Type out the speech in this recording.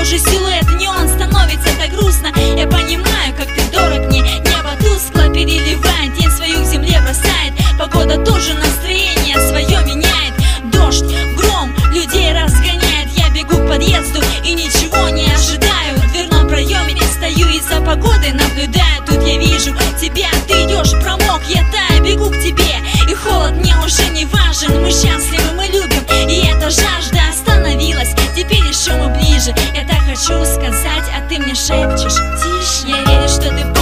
похожий силуэт, неон становится так грустно. Я понимаю, как ты дорог мне. Небо тускло переливает, день свою к земле бросает. Погода тоже настроение свое меняет. Дождь, гром, людей разгоняет. Я бегу к подъезду и ничего не ожидаю. В дверном проеме стою и за погодой наблюдаю. Тут я вижу тебя, ты идешь, промок, я таю, бегу к тебе. И холод мне уже не важен. Мы счастливы, мы любим, и эта жажда остановилась. Теперь еще мы ближе. Я так хочу сказать, а ты мне шепчешь: тише. Я верю, что ты